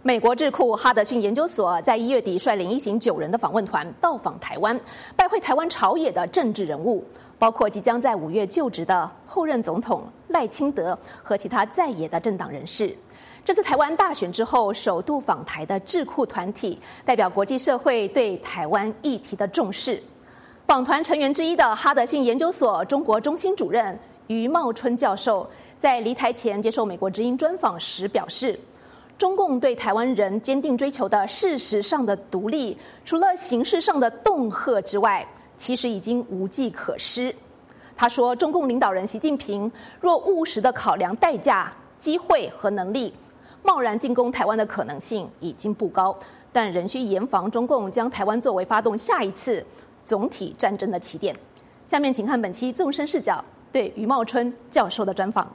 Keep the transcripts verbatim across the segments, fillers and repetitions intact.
美国智库哈德逊研究所在一月底率领一行九人的访问团到访台湾，拜会台湾朝野的政治人物，包括即将在五月就职的后任总统赖清德和其他在野的政党人士。这次台湾大选之后首度访台的智库团体，代表国际社会对台湾议题的重视。访团成员之一的哈德逊研究所中国中心主任余茂春教授，在离台前接受美国之音专访时表示，中共对台湾人坚定追求的事实上的独立，除了形式上的恫吓之外，其实已经无计可施。他说，中共领导人习近平若务实的考量代价、机会和能力，贸然进攻台湾的可能性已经不高，但仍需严防中共将台湾作为发动下一次总体战争的起点。下面请看本期纵深视角对余茂春教授的专访。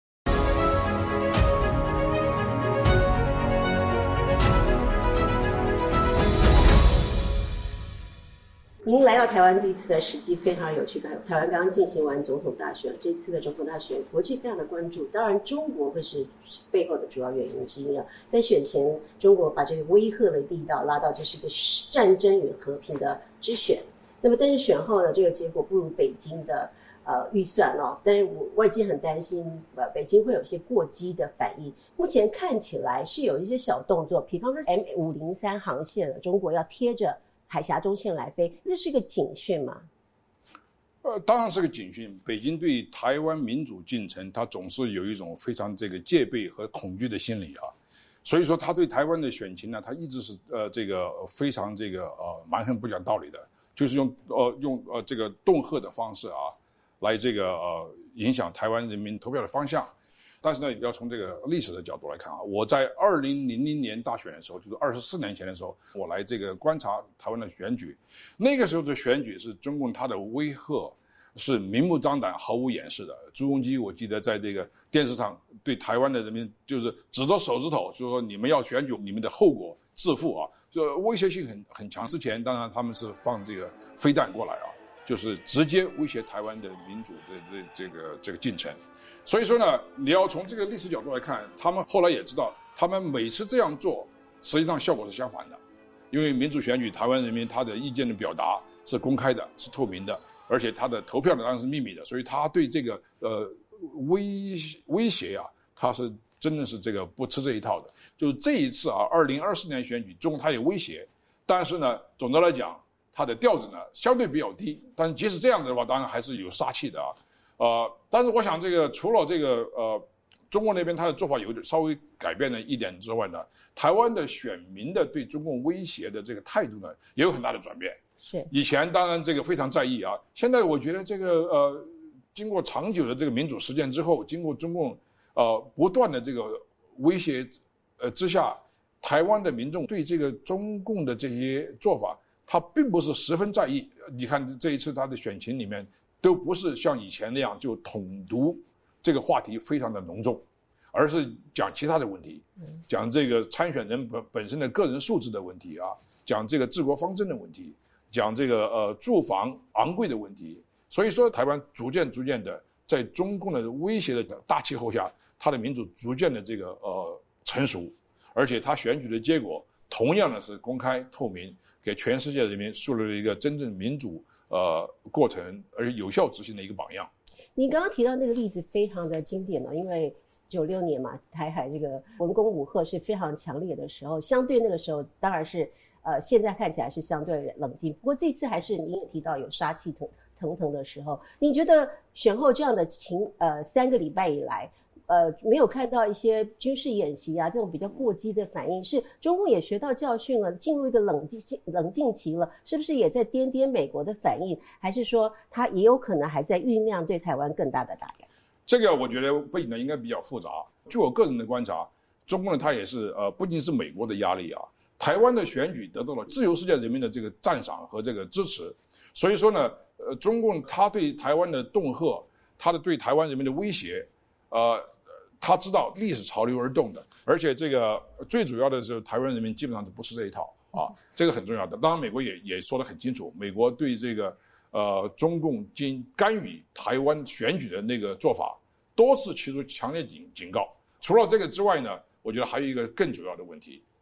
您来到台湾这一次的时机非常有趣，台湾刚刚进行完总统大选，这次的总统大选国际非常的关注，当然中国会是背后的主要原因之一啊。在选前，中国把这个威吓的力道拉到这是一个战争与和平的之选，那么但是选后呢，这个结果不如北京的呃预算哦，但是我外界很担心呃北京会有一些过激的反应。目前看起来是有一些小动作，比方说 M 五零三航线，中国要贴着海峡中线来飞，这是个警讯吗？ 呃，当然是个警讯。北京对台湾民主进程，它总是有一种非常这个戒备和恐惧的心理啊，所以说他对台湾的选情呢，他一直是呃这个非常这个呃蛮横不讲道理的，就是用呃用呃这个恫吓的方式啊，来这个呃影响台湾人民投票的方向。但是呢，要从这个历史的角度来看啊，我在二零零零年大选的时候，就是二十四年前的时候，我来这个观察台湾的选举。那个时候的选举是中共他的威吓是明目张胆、毫无掩饰的。朱镕基我记得在这个电视上对台湾的人民就是指着手指头，就说你们要选举，你们的后果自负啊，就威胁性很很强。之前当然他们是放这个飞弹过来啊，就是直接威胁台湾的民主的这个这个进程。所以说呢，你要从这个历史角度来看，他们后来也知道，他们每次这样做，实际上效果是相反的。因为民主选举，台湾人民他的意见的表达是公开的，是透明的，而且他的投票呢当然是秘密的，所以他对这个呃威威胁啊，他是真的是这个不吃这一套的。就是这一次啊，二零二四年选举，中共他有威胁，但是呢，总的来讲，他的调子呢相对比较低，但是即使这样的话，当然还是有杀气的啊。呃，但是我想，这个除了这个呃，中国那边他的做法有点稍微改变了一点之外呢，台湾的选民的对中共威胁的这个态度呢，也有很大的转变。 是以前当然这个非常在意啊，现在我觉得这个呃，经过长久的这个民主实践之后，经过中共呃不断的这个威胁呃之下，台湾的民众对这个中共的这些做法，他并不是十分在意。你看这一次他的选情里面，都不是像以前那样就统独这个话题非常的浓重，而是讲其他的问题，讲这个参选人本本身的个人素质的问题啊，讲这个治国方针的问题，讲这个呃住房昂贵的问题。所以说，台湾逐渐逐渐的在中共的威胁的大气候下，它的民主逐渐的这个呃成熟，而且它选举的结果同样的是公开透明，给全世界人民树立了一个真正民主呃过程而有效执行的一个榜样。 你刚刚提到那个例子非常的经典了，因为九六年嘛，台海这个文攻武吓是非常强烈的时候，相对那个时候当然是呃现在看起来是相对冷静，不过这次还是你也提到有杀气腾腾腾的时候。你觉得选后这样的情呃三个礼拜以来，呃，没有看到一些军事演习啊这种比较过激的反应，是中共也学到教训了，进入一个冷静冷静期了，是不是也在掂掂美国的反应，还是说他也有可能还在酝酿对台湾更大的打压？ 这个我觉得背景呢应该比较复杂。据我个人的观察，中共呢它也是呃不仅是美国的压力啊，台湾的选举得到了自由世界人民的这个赞赏和这个支持，所以说呢，呃，中共他对台湾的恫吓，他的对台湾人民的威胁，呃。他知道历史潮流而动的，而且这个最主要的是台湾人民基本上都不吃这一套啊，这个很重要的。当然，美国也也说得很清楚，美国对这个呃中共经干预台湾选举的那个做法，多次提出强烈警警告。除了这个之外呢，我觉得还有一个更主要的问题，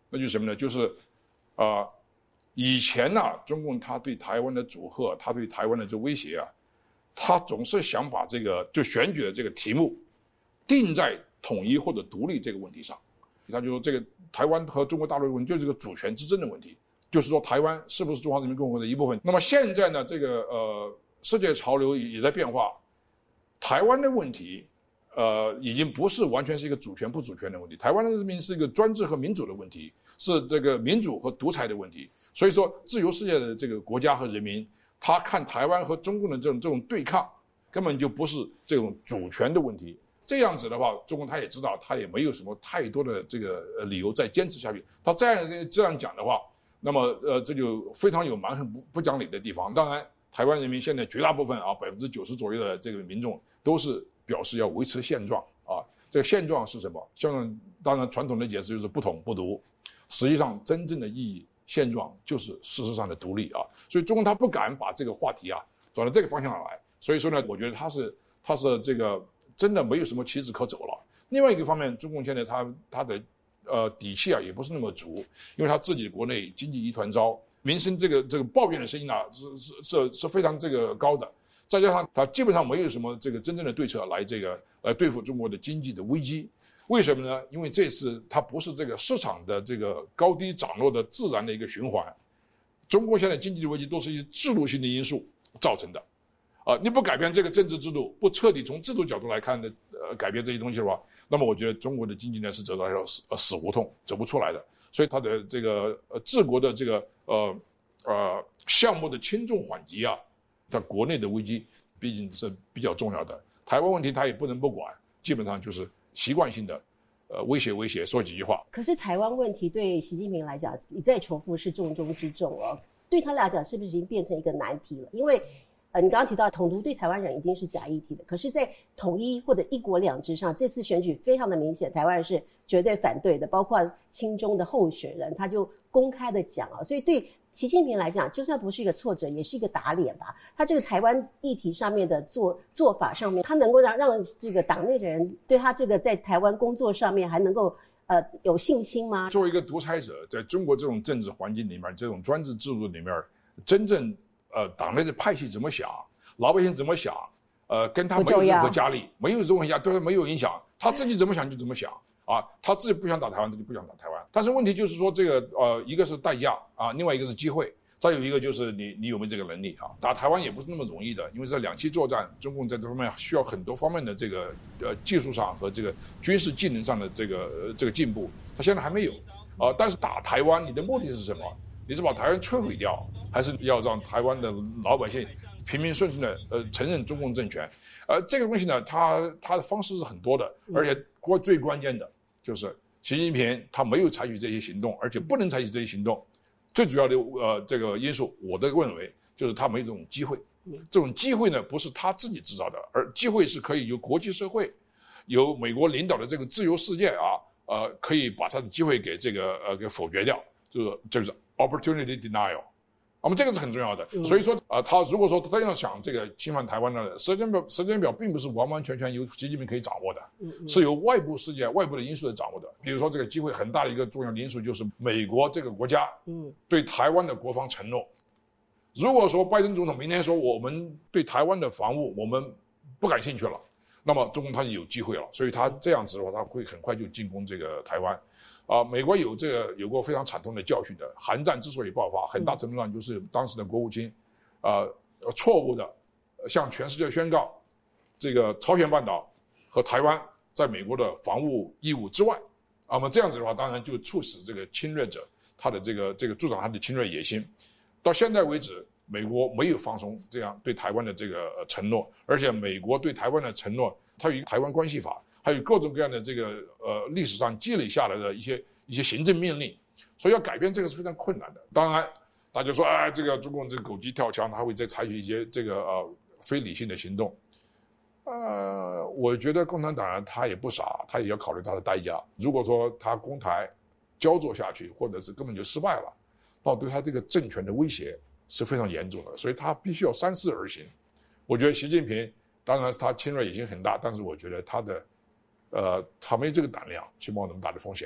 那就是什么呢？就是啊、呃，以前呢、啊，中共他对台湾的阻吓，他对台湾的这威胁啊，他总是想把这个就选举的这个题目定在统一或者独立这个问题上。他就说这个台湾和中国大陆的问题就是这个主权之争的问题，就是说台湾是不是中华人民共和国的一部分。那么现在呢，这个呃世界潮流也在变化，台湾的问题呃已经不是完全是一个主权不主权的问题，台湾的人民是一个专制和民主的问题，是这个民主和独裁的问题。所以说自由世界的这个国家和人民，他看台湾和中共的这种这种对抗根本就不是这种主权的问题。这样子的话，中共他也知道，他也没有什么太多的这个理由再坚持下去。他这样这样讲的话，那么呃，这就非常有蛮横不不讲理的地方。当然，台湾人民现在绝大部分啊，百分之九十左右的这个民众都是表示要维持现状啊。这个现状是什么？现状当然传统的解释就是不统不独，实际上真正的意义，现状就是事实上的独立啊。所以中共他不敢把这个话题啊转到这个方向上来。所以说呢，我觉得他是他是这个。真的没有什么棋子可走了。另外一个方面，中共现在他他的呃底气啊也不是那么足，因为他自己国内经济一团糟，民生这个这个抱怨的声音啊是是是是非常这个高的，再加上他基本上没有什么这个真正的对策来这个来对付中国的经济的危机。为什么呢？因为这次它不是这个市场的这个高低涨落的自然的一个循环，中国现在经济的危机都是一些制度性的因素造成的。啊，你不改变这个政治制度，不彻底从制度角度来看的，呃，改变这些东西的话，那么我觉得中国的经济呢是走到一条死呃死胡同，走不出来的。所以它的这个呃治国的这个呃呃项目的轻重缓急啊，它国内的危机毕竟是比较重要的。台湾问题它也不能不管，基本上就是习惯性的呃威胁威胁说几句话。 可是台湾问题对习近平来讲一再重复是重中之重哦，对他来讲是不是已经变成一个难题了？因为呃，你刚刚提到统独对台湾人已经是假议题了，可是在统一或者一国两制上，这次选举非常的明显，台湾人是绝对反对的，包括亲中的候选人他就公开的讲啊，所以对习近平来讲，就算不是一个挫折，也是一个打脸吧。他这个台湾议题上面的做做法上面，他能够让让这个党内的人对他这个在台湾工作上面还能够呃有信心吗？ 作为一个独裁者，在中国这种政治环境里面，这种专制制度里面，真正呃，党内的派系怎么想，老百姓怎么想，呃，跟他没有任何加力，没有任何压，对他没有影响。他自己怎么想就怎么想啊，他自己不想打台湾，他就不想打台湾。但是问题就是说，这个呃，一个是代价啊，另外一个是机会，再有一个就是你你有没有这个能力啊？打台湾也不是那么容易的，因为这两栖作战，中共在这方面需要很多方面的这个呃技术上和这个军事技能上的这个、呃、这个进步，他现在还没有啊。但是打台湾，你的目的是什么？你是把台湾摧毁掉，还是要让台湾的老百姓平平顺顺的呃承认中共政权？呃，这个东西呢，它它的方式是很多的，而且关最关键的就是习近平他没有采取这些行动，而且不能采取这些行动。最主要的呃这个因素，我的认为就是他没有这种机会。这种机会呢，不是他自己制造的，而机会是可以由国际社会、由美国领导的这个自由世界啊，呃，可以把他的机会给这个呃给否决掉，就是就是 opportunity denial。那么这个是很重要的。所以说啊、呃，他如果说他要想这个侵犯台湾呢，时间表时间表并不是完完全全由习近平可以掌握的，是由外部世界、外部的因素来掌握的。比如说，这个机会很大的一个重要的因素就是美国这个国家对台湾的国防承诺。如果说拜登总统明天说我们对台湾的防务我们不感兴趣了，那么中共他就有机会了。所以他这样子的话，他会很快就进攻这个台湾。啊、呃，美国有这个有过非常惨痛的教训的。韩战之所以爆发，很大程度上就是当时的国务卿，呃，错误的向全世界宣告，这个朝鲜半岛和台湾在美国的防务义务之外。那么这样子的话，当然就促使这个侵略者他的这个这个助长他的侵略野心。到现在为止，美国没有放松这样对台湾的这个、呃、承诺，而且美国对台湾的承诺，它有一个台湾关系法。还有各种各样的这个呃历史上积累下来的一些一些行政命令，所以要改变这个是非常困难的。当然，大家说哎，这个中共这个狗急跳墙，他会再采取一些这个呃非理性的行动。呃，我觉得共产党人他也不傻，他也要考虑他的代价。如果说他攻台焦灼下去，或者是根本就失败了，那对他这个政权的威胁是非常严重的，所以他必须要三思而行。我觉得习近平当然他侵略野心很大，但是我觉得他的。呃，他没这个胆量去冒那么大的风险。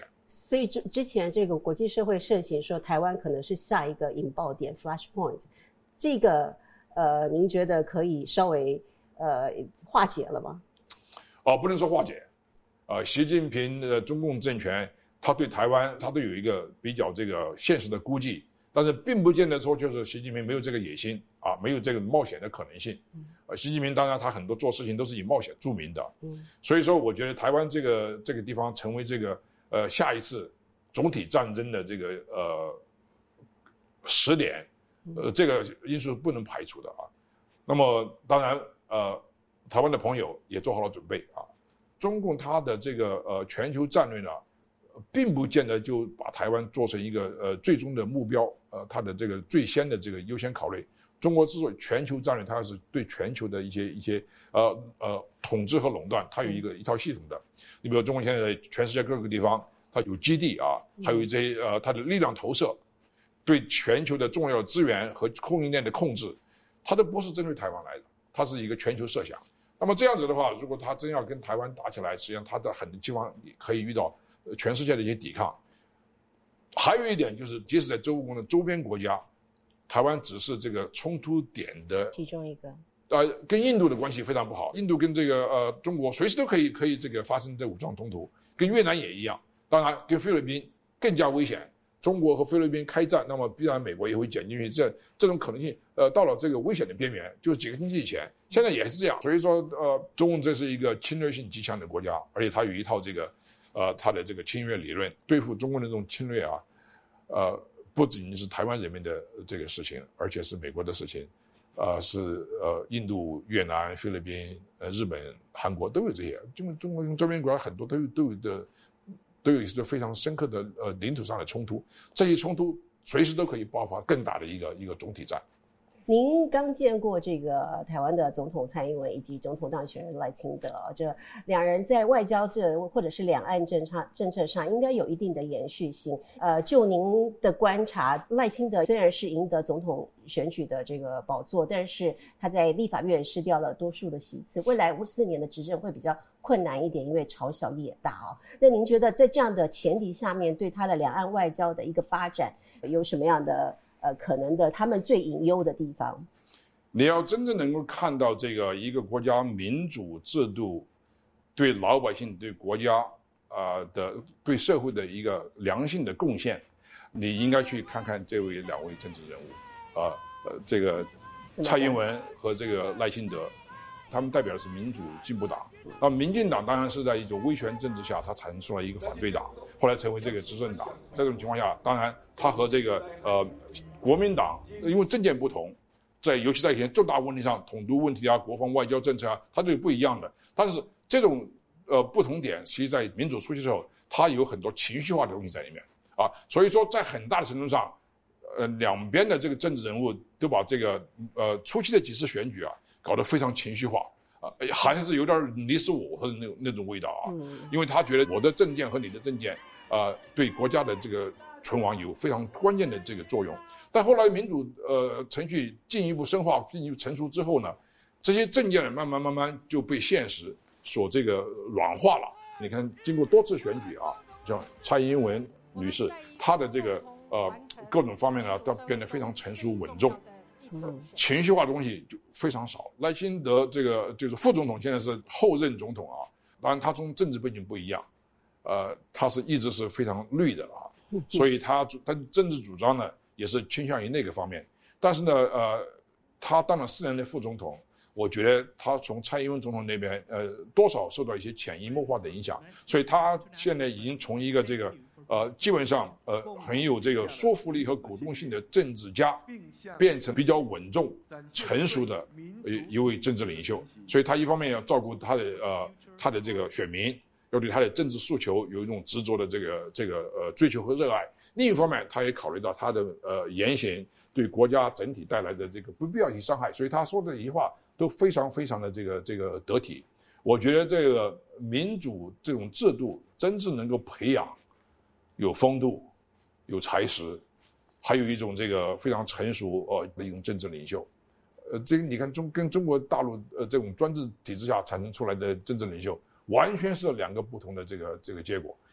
所以之前这个国际社会盛行说台湾可能是下一个引爆点 flashpoint， 这个呃，您觉得可以稍微呃化解了吗？ 哦，不能说化解，呃，习近平的中共政权，他对台湾他都有一个比较这个现实的估计，但是并不见得说就是习近平没有这个野心啊，没有这个冒险的可能性。呃，习近平当然他很多做事情都是以冒险著名的，嗯，所以说我觉得台湾这个这个地方成为这个呃下一次总体战争的这个呃时点，呃，这个因素不能排除的啊。那么当然呃。台湾的朋友也做好了准备啊！中共它的这个呃全球战略呢，并不见得就把台湾做成一个呃最终的目标，呃，它的这个最先的这个优先考虑。中国之所以全球战略，它是对全球的一些一些呃呃统治和垄断，它有一个一套系统的。你比如中国现在在全世界各个地方，它有基地啊，还有这些呃它的力量投射，对全球的重要的资源和供应链的控制，它都不是针对台湾来的，它是一个全球设想。那么这样子的话，如果他真要跟台湾打起来，实际上他的很多地方可以遇到全世界的一些抵抗。还有一点就是，即使在中国的周边国家，台湾只是这个冲突点的其中一个。 呃，跟印度的关系非常不好，印度跟这个呃中国随时都可以可以这个发生这武装冲突，跟越南也一样，当然跟菲律宾更加危险。中国和菲律宾开战，那么必然美国也会卷进去，这这种可能性，呃，到了这个危险的边缘，就是几个星期以前，现在也是这样。所以说，呃，中共这是一个侵略性极强的国家，而且它有一套这个，呃，它的这个侵略理论，对付中国的这种侵略啊，呃，不仅仅是台湾人民的这个事情，而且是美国的事情，呃，是呃印度、越南、菲律宾、呃日本、韩国都有这些，中中国周边国家很多都有都有的。都有一些非常深刻的呃领土上的冲突，这些冲突随时都可以爆发更大的一个一个总体战。 您刚见过这个台湾的总统蔡英文以及总统当选人赖清德，这两人在外交这或者是两岸政策政策上应该有一定的延续性。呃，就您的观察，赖清德虽然是赢得总统选举的这个宝座，但是他在立法院失掉了多数的席次，未来五四年的执政会比较困难一点，因为朝小力也大哦。那您觉得在这样的前提下面，对他的两岸外交的一个发展有什么样的呃可能的他们最隐忧的地方？ 你要真正能够看到这个一个国家民主制度对老百姓、对国家啊、呃、的、对社会的一个良性的贡献，你应该去看看这位两位政治人物啊，呃，这个蔡英文和这个赖清德。他们代表的是民主进步党，那民进党当然是在一种威权政治下，它产生出来一个反对党，后来成为这个执政党。这种情况下，当然他和这个呃国民党因为政见不同，在尤其在一些重大问题上，统独问题啊、国防外交政策啊，它都有不一样的。但是这种呃不同点，其实在民主初期之后，它有很多情绪化的东西在里面啊，所以说在很大的程度上，呃两边的这个政治人物都把这个呃初期的几次选举啊。搞得非常情绪化啊，还是有点你死我活的那种那种味道啊，因为他觉得我的政见和你的政见啊、呃，对国家的这个存亡有非常关键的这个作用。但后来民主呃程序进一步深化、进一步成熟之后呢，这些政见慢慢慢慢就被现实所这个软化了。你看，经过多次选举啊，像蔡英文女士，她的这个呃各种方面呢，都变得非常成熟稳重。情绪化的东西就非常少。赖清德这个就是副总统，现在是后任总统啊，当然他从政治背景不一样，呃，他是一直是非常绿的啊，所以他他政治主张呢也是倾向于那个方面。但是呢，呃，他当了四年的副总统，我觉得他从蔡英文总统那边呃多少受到一些潜移默化的影响，所以他现在已经从一个这个。呃，基本上呃很有这个说服力和鼓动性的政治家，变成比较稳重、成熟的呃一位政治领袖。所以他一方面要照顾他的呃他的这个选民，要对他的政治诉求有一种执着的这个这个呃追求和热爱；另一方面，他也考虑到他的呃言行对国家整体带来的这个不必要性伤害，所以他说的一句话都非常非常的这个这个得体。我觉得这个民主这种制度真正能够培养。有风度，有才识，还有一种这个非常成熟呃的一种政治领袖，呃，这个你看中跟中国大陆呃这种专制体制下产生出来的政治领袖，完全是两个不同的这个这个结果。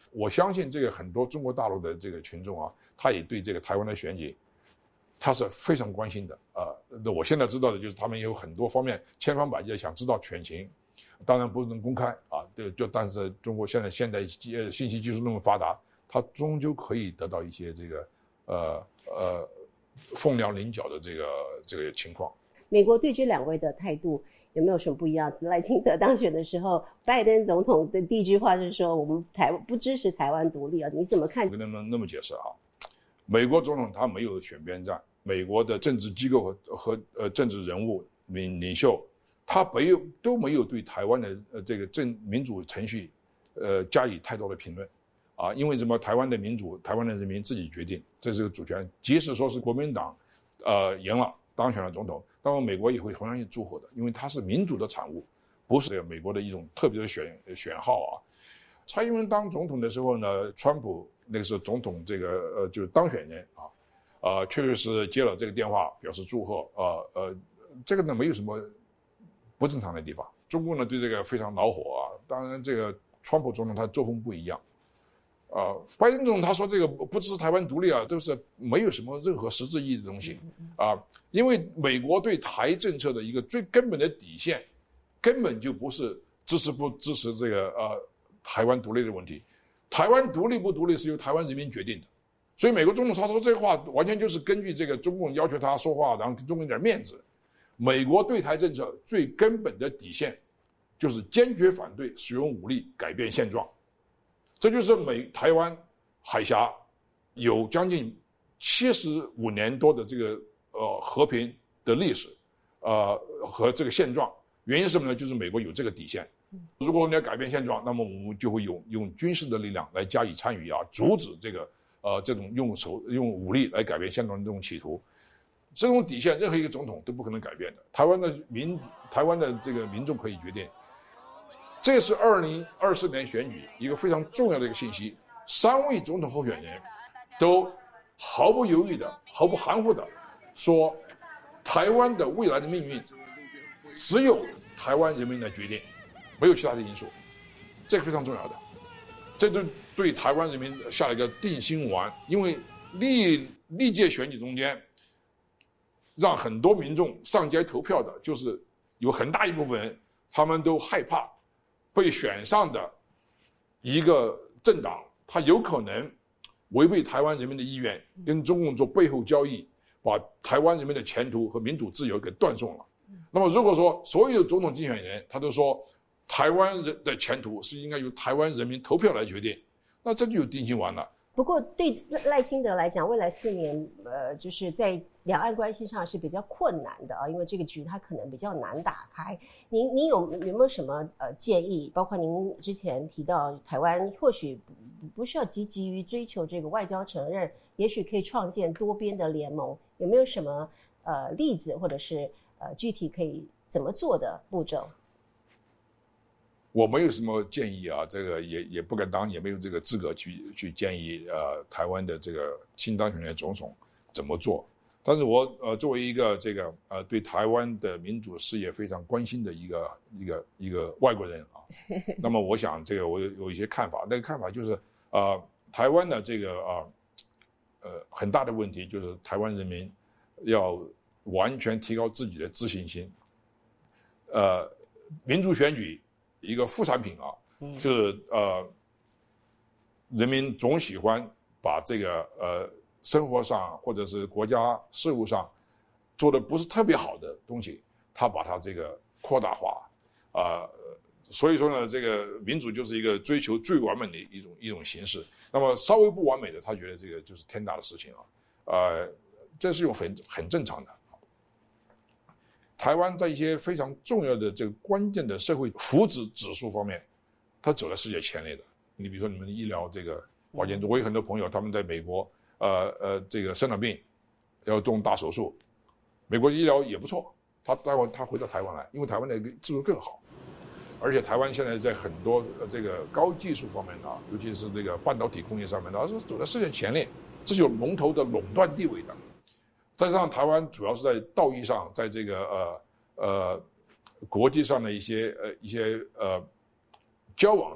我相信这个很多中国大陆的这个群众啊，他也对这个台湾的选举，他是非常关心的啊。那、呃、我现在知道的就是他们有很多方面千方百计的想知道选情，当然不能公开啊。这就但是中国现在现在呃信息技术那么发达，他终究可以得到一些这个呃呃凤鸟麟角的这个这个情况。 美国对这两位的态度有没有什么不一样？赖清德当选的时候，拜登总统的第一句话是说我们台不支持台湾独立啊，你怎么看？ 我跟他们那么解释啊，美国总统他没有选边站，美国的政治机构和和呃政治人物领领袖，他没有都没有对台湾的呃这个政民主程序，呃加以太多的评论，啊，因为什么？台湾的民主，台湾的人民自己决定，这是个主权。即使说是国民党，呃赢了当选了总统，那么美国也会同样去祝贺的，因为它是民主的产物，不是美国的一种特别的选选号啊。蔡英文当总统的时候呢，川普那个是总统这个呃就是当选人啊，呃确实是接了这个电话表示祝贺，呃呃这个呢没有什么不正常的地方。中共呢对这个非常恼火啊，当然这个川普总统他作风不一样。啊、呃，拜登总统他说这个不支持台湾独立啊，都是没有什么任何实质意义的东西啊、呃，因为美国对台政策的一个最根本的底线，根本就不是支持不支持这个呃台湾独立的问题，台湾独立不独立是由台湾人民决定的，所以美国总统他说这话完全就是根据这个中共要求他说话，然后给中共一点面子。美国对台政策最根本的底线，就是坚决反对使用武力改变现状。这就是美台湾海峡有将近七十五年多的这个呃和平的历史，呃和这个现状。原因是什么呢？就是美国有这个底线。如果我们要改变现状，那么我们就会用用军事的力量来加以参与啊，阻止这个呃这种用手用武力来改变现状的这种企图。这种底线，任何一个总统都不可能改变的。台湾的民台湾的这个民众可以决定。这是二零二四年选举一个非常重要的一个信息，三位总统候选人都毫不犹豫的、毫不含糊的说，台湾的未来的命运只有台湾人民来决定，没有其他的因素，这个非常重要的，这就对台湾人民下了一个定心丸。因为历历届选举中间，让很多民众上街投票的，就是有很大一部分人，他们都害怕被选上的一个政党，他有可能违背台湾人民的意愿，跟中共做背后交易，把台湾人民的前途和民主自由给断送了。那么如果说所有的总统竞选人他都说台湾人的前途是应该由台湾人民投票来决定，那这就有定心丸了。 不过对赖清德来讲，未来四年呃就是在两岸关系上是比较困难的啊，因为这个局它可能比较难打开。您您有有没有什么呃建议？包括您之前提到台湾或许不不需要积极于追求这个外交承认，也许可以创建多边的联盟，有没有什么呃例子或者是呃具体可以怎么做的步骤？ 我没有什么建议啊，这个也也不敢当，也没有这个资格去去建议呃台湾的这个新当选的总统怎么做。但是我呃作为一个这个呃对台湾的民主事业非常关心的一个一个一个外国人啊，那么我想这个我有有一些看法，那个看法就是呃台湾的这个啊 呃, 呃很大的问题就是台湾人民要完全提高自己的自信心，呃民主选举。一个副产品啊，就是呃，人民总喜欢把这个呃生活上或者是国家事务上做的不是特别好的东西，他把它这个扩大化啊、呃，所以说呢，这个民主就是一个追求最完美的一种一种形式。那么稍微不完美的，他觉得这个就是天大的事情啊，呃，这是一种很很正常的。台湾在一些非常重要的这个关键的社会福祉指数方面，它走在世界前列的。你比如说你们的医疗这个保健，我有很多朋友他们在美国，呃呃，这个生了病要动大手术，美国医疗也不错，他待会他回到台湾来，因为台湾的制度更好，而且台湾现在在很多这个高技术方面啊，尤其是这个半导体工业上面，它是走在世界前列，这是有龙头的垄断地位的。再加上台湾主要是在道义上，在这个呃呃国际上的一些呃一些呃交往上，台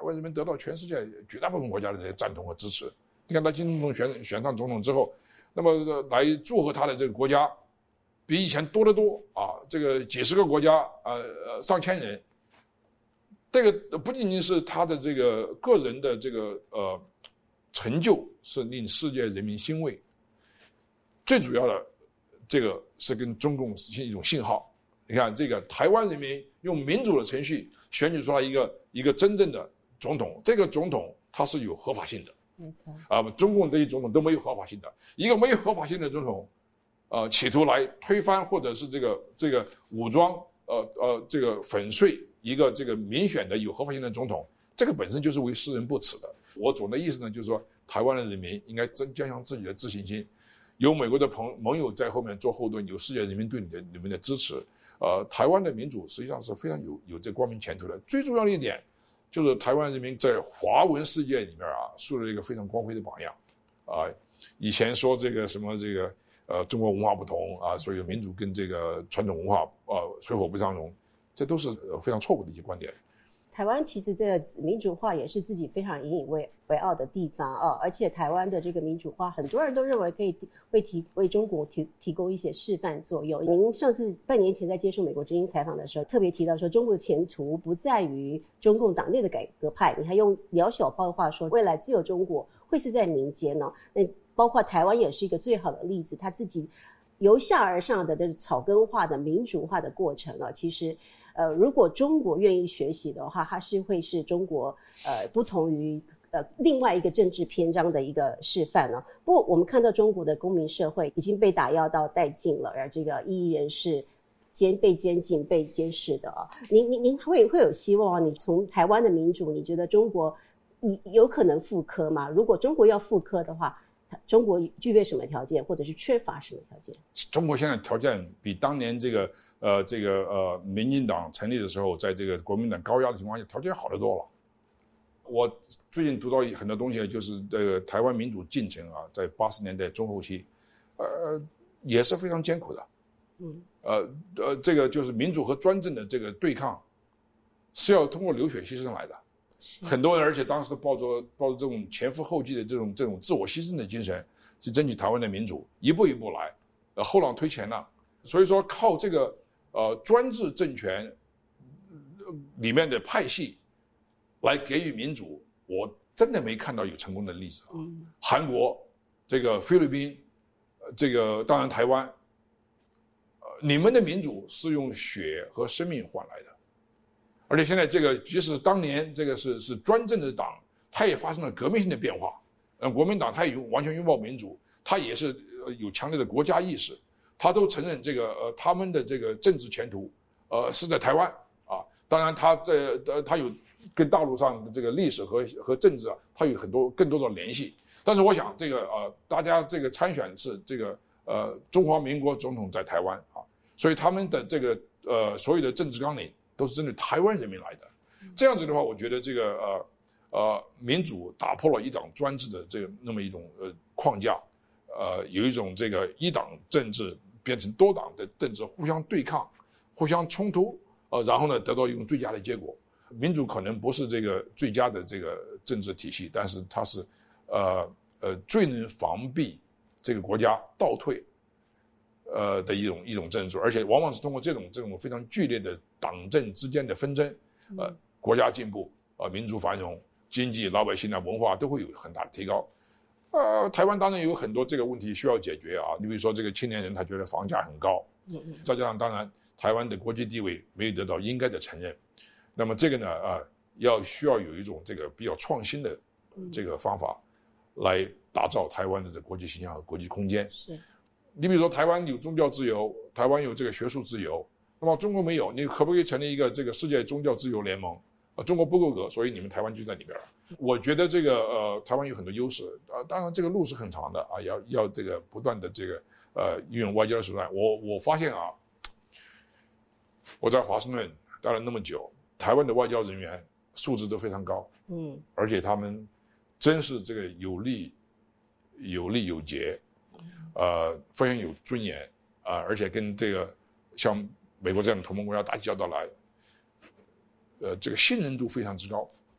湾人民得到全世界绝大部分国家的这些赞同和支持。你看他金总统选选上总统之后，那么来祝贺他的这个国家比以前多得多啊，这个几十个国家，呃上千人。这个不仅仅是他的这个个人的这个呃成就是令世界人民欣慰，最主要的这个是跟中共实现一种信号。你看，这个台湾人民用民主的程序选举出来一个一个真正的总统，这个总统他是有合法性的。 没错。 啊，中共这些总统都没有合法性的，一个没有合法性的总统，呃，企图来推翻或者是这个这个武装，呃呃，这个粉碎一个这个民选的有合法性的总统，这个本身就是为世人不耻的。我总的意思呢，就是说，台湾的人民应该增加强自己的自信心，有美国的朋盟友在后面做后盾，有世界人民对你的你们的支持。呃，台湾的民主实际上是非常有有这光明前途的。最重要的一点，就是台湾人民在华文世界里面啊，树立了一个非常光辉的榜样。啊，以前说这个什么这个呃中国文化不同啊，所以民主跟这个传统文化呃水火不相容，这都是非常错误的一些观点。 台湾其实这个民主化也是自己非常引以为为傲的地方啊，而且台湾的这个民主化，很多人都认为可以为提为中国提提供一些示范作用。您上次半年前在接受美国之音采访的时候，特别提到说，中国的前途不在于中共党内的改革派，你还用渺小报话说，未来自由中国会是在民间呢。那包括台湾也是一个最好的例子，他自己由下而上的这个草根化的民主化的过程啊，其实。呃，如果中国愿意学习的话，它是会是中国呃不同于呃另外一个政治篇章的一个示范呢。不过我们看到中国的公民社会已经被打压到殆尽了，而这个异议人士监被监禁、被监视的啊，您您您会会有希望啊？你从台湾的民主，你觉得中国你有可能复刻吗？如果中国要复刻的话，中国具备什么条件，或者是缺乏什么条件？ 中国现在条件比当年这个。呃，这个呃，民进党成立的时候，在这个国民党高压的情况下，条件好得多了。我最近读到很多东西，就是这个台湾民主进程啊，在八十年代中后期，呃，也是非常艰苦的。嗯，呃呃，这个就是民主和专政的这个对抗，是要通过流血牺牲来的。很多人，而且当时抱着抱着这种前赴后继的这种这种自我牺牲的精神，去争取台湾的民主，一步一步来，呃，后浪推前浪。所以说，靠这个。呃，专制政权里面的派系来给予民主，我真的没看到有成功的例子啊。嗯、韩国、这个菲律宾、呃、这个当然台湾，呃，你们的民主是用血和生命换来的，而且现在这个即使当年这个是是专政的党，它也发生了革命性的变化。呃，国民党它也完全拥抱民主，它也是有强烈的国家意识。他都承认这个呃他们的这个政治前途，呃是在台湾啊。当然他在呃他有跟大陆上的这个历史和和政治啊，他有很多更多的联系。但是我想这个呃大家这个参选是这个呃中华民国总统在台湾啊，所以他们的这个呃所有的政治纲领都是针对台湾人民来的。这样子的话，我觉得这个呃呃民主打破了一党专制的这个那么一种呃框架，呃有一种这个一党政治。变成多党的政治互相对抗、互相冲突，呃，然后呢得到一种最佳的结果。民主可能不是这个最佳的这个政治体系，但是它是，呃呃最能防避这个国家倒退，呃的一种一种政治，而且往往是通过这种这种非常剧烈的党政之间的纷争，呃，国家进步，呃，民族繁荣，经济、老百姓的文化都会有很大的提高。呃，台湾当然有很多这个问题需要解决啊。你比如说，这个青年人他觉得房价很高，再加上当然台湾的国际地位没有得到应该的承认，那么这个呢，啊、呃，要需要有一种这个比较创新的这个方法来打造台湾的这国际形象和国际空间。是，你比如说台湾有宗教自由，台湾有这个学术自由，那么中国没有，你可不可以成立一个这个世界宗教自由联盟？啊，中国不够格，所以你们台湾就在里边了。我觉得这个呃，台湾有很多优势啊，当然这个路是很长的啊，要要这个不断的这个呃运用外交的手段。我我发现啊，我在华盛顿待了那么久，台湾的外交人员素质都非常高，嗯，而且他们真是这个有力、有力有节，呃，非常有尊严啊、呃，而且跟这个像美国这样的同盟国家打起交道来。呃，这个信任度非常之高，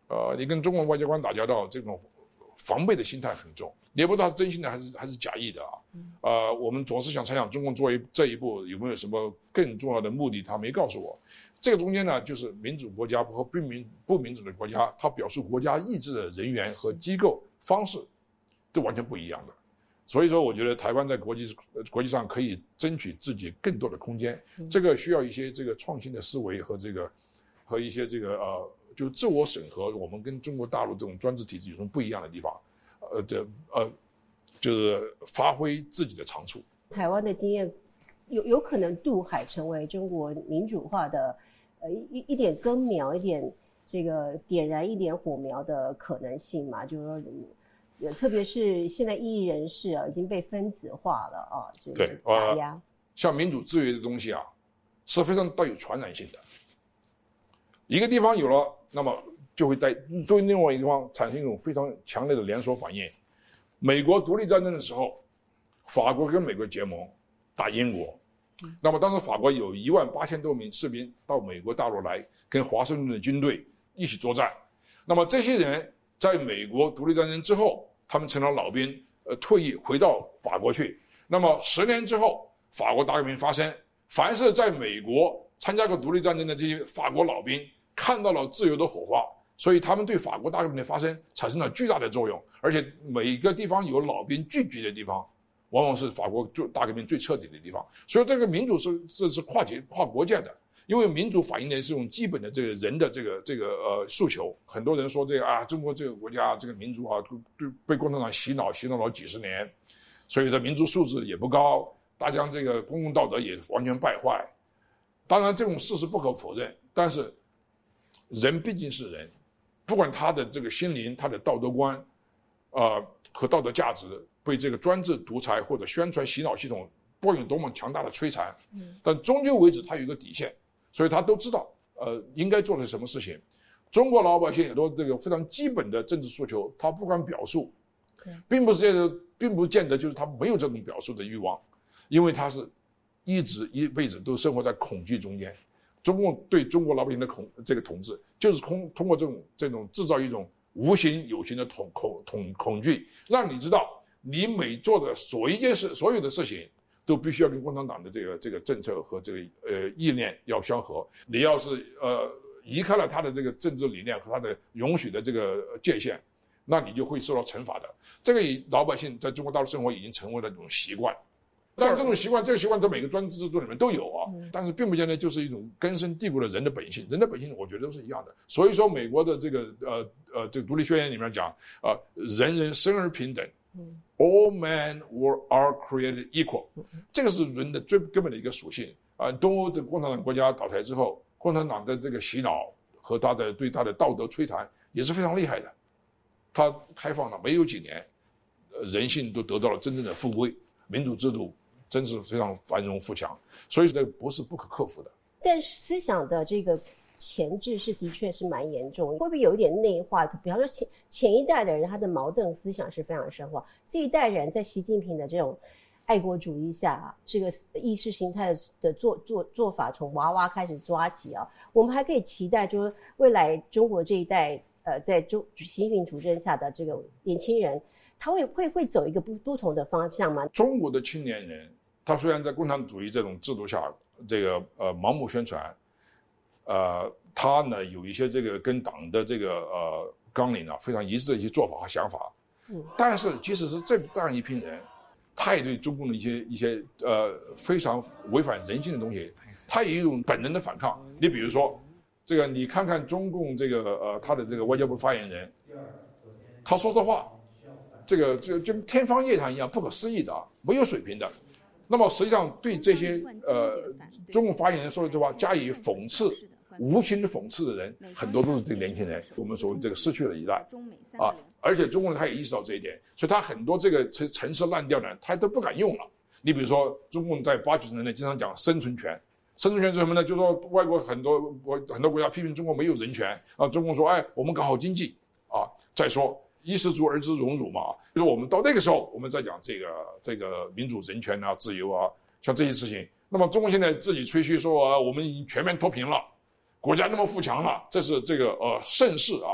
呃，你跟中国外交官打交道，这种防备的心态很重，你也不知道是真心的还是还是假意的啊。呃，我们总是想猜想中共做一这一步有没有什么更重要的目的，他没告诉我。这个中间呢，就是民主国家和不民不民主的国家，他表述国家意志的人员和机构方式都完全不一样的。所以说，我觉得台湾在国际国际上可以争取自己更多的空间，这个需要一些这个创新的思维和这个和一些这个呃，就自我审核，我们跟中国大陆这种专制体制有什么不一样的地方，呃，这呃，就是发挥自己的长处。 台湾的经验有有可能渡海成为中国民主化的呃一一点根苗，一点这个点燃一点火苗的可能性嘛？就是说。呃，特别是现在异议人士啊，已经被分子化了啊， 对， 打压、呃。 像民主自由的东西啊，是非常带有传染性的。一个地方有了，那么就会在对另外一个地方产生一种非常强烈的连锁反应。美国独立战争的时候，法国跟美国结盟打英国，那么当时法国有一万八千多名士兵到美国大陆来，跟华盛顿的军队一起作战。那么这些人在美国独立战争之后，他们成了老兵，呃，退役回到法国去。那么十年之后，法国大革命发生，凡是在美国参加过独立战争的这些法国老兵，看到了自由的火花，所以他们对法国大革命的发生产生了巨大的作用。而且每个地方有老兵聚集的地方，往往是法国大革命最彻底的地方。所以这个民主是是是跨界跨国界的。因为民主反映的是一种基本的这个人的这个这个呃诉求。很多人说这个啊，中国这个国家这个民主啊，对被共产党洗脑洗脑了几十年，所以这民主素质也不高，大家这个公共道德也完全败坏。当然这种事实不可否认，但是人毕竟是人，不管他的这个心灵、他的道德观，呃和道德价值被这个专制独裁或者宣传洗脑系统不管有多么强大的摧残，但终究为止他有一个底线。所以他都知道，呃，应该做的是什么事情。中国老百姓很多这个非常基本的政治诉求，他不敢表述，并不是见得，并不见得就是他没有这种表述的欲望，因为他是一直一辈子都生活在恐惧中间。中共对中国老百姓的恐这个统治，就是通通过这种这种制造一种无形有形的恐恐恐恐惧，让你知道你每做的所一件事，所有的事情。都必须要跟共产党的这个这个政策和这个呃意念要相合。你要是呃移开了他的这个政治理念和他的允许的这个界限，那你就会受到惩罚的。这个老百姓在中国大陆生活已经成为了一种习惯。但这种习惯，这个习惯在每个专制制度里面都有啊，但是并不见得就是一种根深蒂固的人的本性。人的本性，我觉得都是一样的。所以说，美国的这个呃呃这个独立宣言里面讲啊、呃，人人生而平等。All men were are created equal， 这个是人的最根本的一个属性啊。东欧的共产党国家倒台之后，共产党的这个洗脑和他的对他的道德摧残也是非常厉害的。他开放了没有几年，人性都得到了真正的复归，民主制度真是非常繁荣富强，所以这个不是不可克服的。 但是思想的这个前置是的确是蛮严重，会不会有一点内化？比方说前前一代的人，他的毛邓思想是非常深化，这一代人在习近平的这种爱国主义下，这个意识形态的做做做法从娃娃开始抓起啊。我们还可以期待，就是未来中国这一代，呃，在中习近平主政下的这个年轻人，他会会会走一个不不同的方向吗？ 中国的青年人，他虽然在共产主义这种制度下，这个呃盲目宣传。呃，他呢有一些这个跟党的这个呃纲领啊非常一致的一些做法和想法，嗯，但是即使是这这样一批人，他也对中共的一些一些呃非常违反人性的东西，他也有一种本能的反抗。你比如说，这个你看看中共这个呃他的这个外交部发言人，他说的话，这个这个就跟天方夜谭一样，不可思议的啊，没有水平的。那么实际上对这些呃中共发言人说的这话加以讽刺。无情的讽刺的人很多都是这个年轻人，我们所谓这个失去了一代啊，而且中国人他也意识到这一点，所以他很多这个陈陈词滥调呢，他都不敢用了。你比如说，中共在八九十年代经常讲生存权，生存权是什么呢？就是说外国很多国很多国家批评中国没有人权啊，中共说哎，我们搞好经济啊，再说衣食足而知荣辱嘛，就是我们到那个时候，我们再讲这个这个民主、人权啊、自由啊，像这些事情。那么中国现在自己吹嘘说啊，我们已经全面脱贫了。国家那么富强了，这是这个呃盛世啊，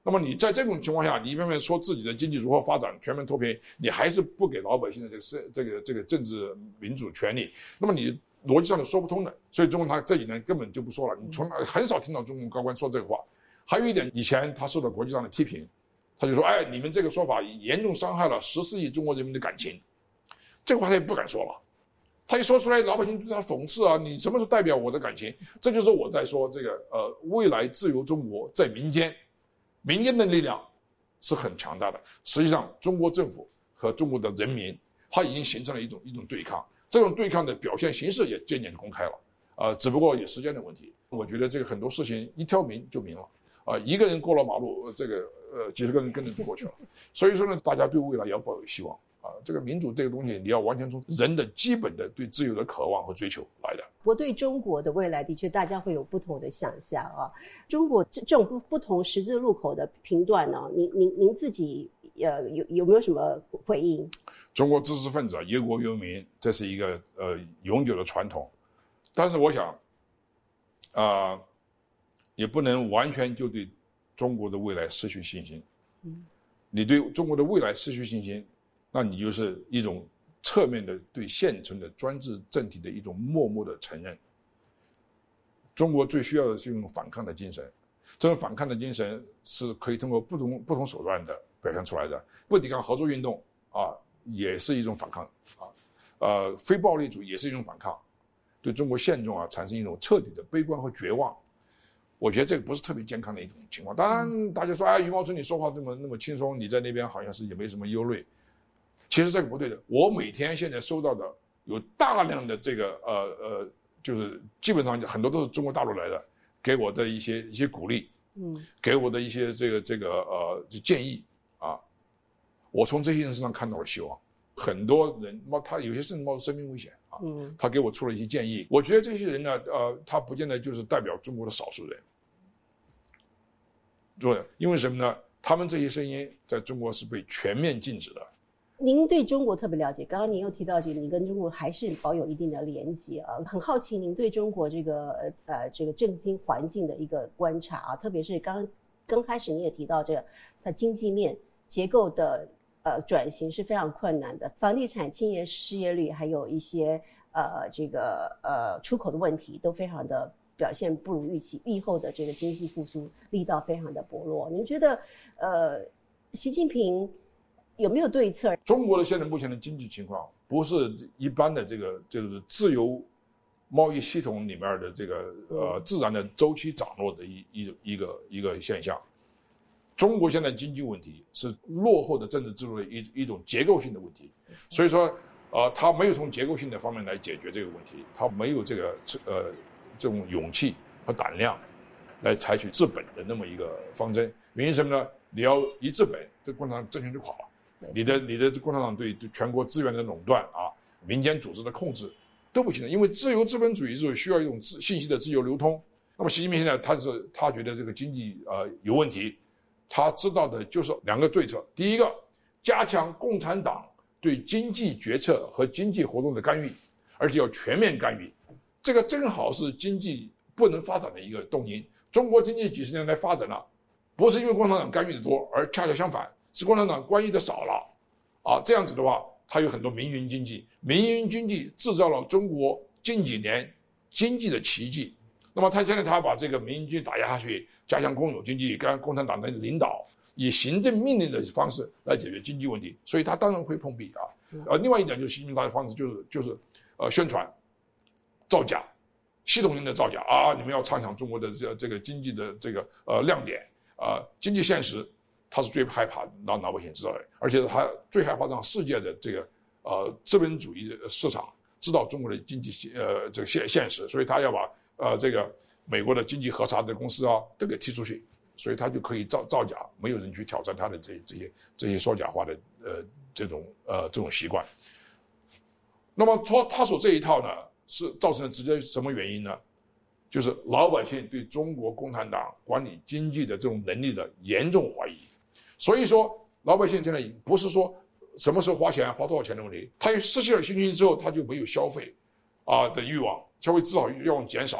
那么你在这种情况下，你一方面说自己的经济如何发展，全面脱贫，你还是不给老百姓的这个是这个这个政治民主权利，那么你逻辑上是说不通的。所以中国他这几年根本就不说了，你从来很少听到中共高官说这个话。还有一点，以前他受到国际上的批评，他就说：“哎，你们这个说法严重伤害了十四亿中国人民的感情。”这个话他也不敢说了。他一说出来，老百姓对他讽刺啊！你什么时候代表我的感情？这就是我在说这个呃，未来自由中国在民间，民间的力量是很强大的。实际上，中国政府和中国的人民，它已经形成了一种一种对抗。这种对抗的表现形式也渐渐公开了，呃，只不过有时间的问题。我觉得这个很多事情一挑明就明了，啊、呃，一个人过了马路，这个呃几十个人跟着就过去了。所以说呢，大家对未来要抱有希望。啊，这个民主这个东西，你要完全从人的基本的对自由的渴望和追求来的。 我对中国的未来的确大家会有不同的想象啊。中国这这种不不同十字路口的评断呢，您您您自己呃有有没有什么回应？ 中国知识分子啊，忧国忧民，这是一个呃永久的传统。但是我想，啊、呃，也不能完全就对中国的未来失去信心。嗯，你对中国的未来失去信心，那你就是一种侧面的对现存的专制政体的一种默默的承认。中国最需要的是一种反抗的精神，这种反抗的精神是可以通过不同不同手段的表现出来的。不抵抗合作运动啊，也是一种反抗啊，呃，非暴力主义也是一种反抗，对中国现状啊产生一种彻底的悲观和绝望。我觉得这个不是特别健康的一种情况。当然，大家说，哎，余茂春你说话那么那么轻松，你在那边好像是也没什么忧虑。其实这个不对的。我每天现在收到的有大量的这个呃呃，就是基本上很多都是中国大陆来的，给我的一些一些鼓励，嗯，给我的一些这个这个呃建议啊，我从这些人身上看到了希望。很多人冒他有些甚至冒着生命危险啊，嗯，他给我出了一些建议。我觉得这些人呢，呃，他不见得就是代表中国的少数人，对，因为什么呢？他们这些声音在中国是被全面禁止的。 您对中国特别了解，刚刚您又提到这个，你跟中国还是保有一定的连结啊。很好奇您对中国这个呃这个政经环境的一个观察啊，特别是刚刚开始你也提到这个它经济面结构的呃转型是非常困难的，房地产、青年失业率，还有一些呃这个呃出口的问题都非常的表现不如预期，疫后的这个经济复苏力道非常的薄弱。您觉得呃习近平有没有对策？ 中国的现在目前的经济情况不是一般的这个就是自由贸易系统里面的这个呃自然的周期涨落的一一一个一个现象。中国现在经济问题是落后的政治制度的一一种结构性的问题，所以说呃他没有从结构性的方面来解决这个问题，他没有这个呃这种勇气和胆量来采取治本的那么一个方针。原因什么呢？你要一治本，这共产党政权就垮了。你的你的共产党对全国资源的垄断啊，民间组织的控制都不行的，因为自由资本主义是需要一种自信息的自由流通。那么习近平现在他是他觉得这个经济呃有问题，他知道的就是两个对策：第一个，加强共产党对经济决策和经济活动的干预，而且要全面干预。这个正好是经济不能发展的一个动因。中国经济几十年来发展了，不是因为共产党干预的多，而恰恰相反。是共产党干预的少了，啊，这样子的话，它有很多民营经济，民营经济制造了中国近几年经济的奇迹。那么他现在他把这个民营经济打压下去，加强公有经济，跟共产党的领导以行政命令的方式来解决经济问题，所以他当然会碰壁啊。呃，另外一点就是习近平他的方式就是就是呃宣传造假，系统性的造假啊，你们要畅想中国的这这个经济的这个呃亮点啊、呃，经济现实。他是最害怕让老百姓知道的，而且他最害怕让世界的这个呃资本主义的市场知道中国的经济呃这个现现实，所以他要把呃这个美国的经济核查的公司啊都给踢出去，所以他就可以造造假，没有人去挑战他的这这些这些说假话的呃这种呃这种习惯。那么说他所这一套呢，是造成了直接什么原因呢？就是老百姓对中国共产党管理经济的这种能力的严重怀疑。所以说，老百姓现在不是说什么时候花钱、花多少钱的问题，他失去了信心之后，他就没有消费啊的欲望，消费至少欲望减少，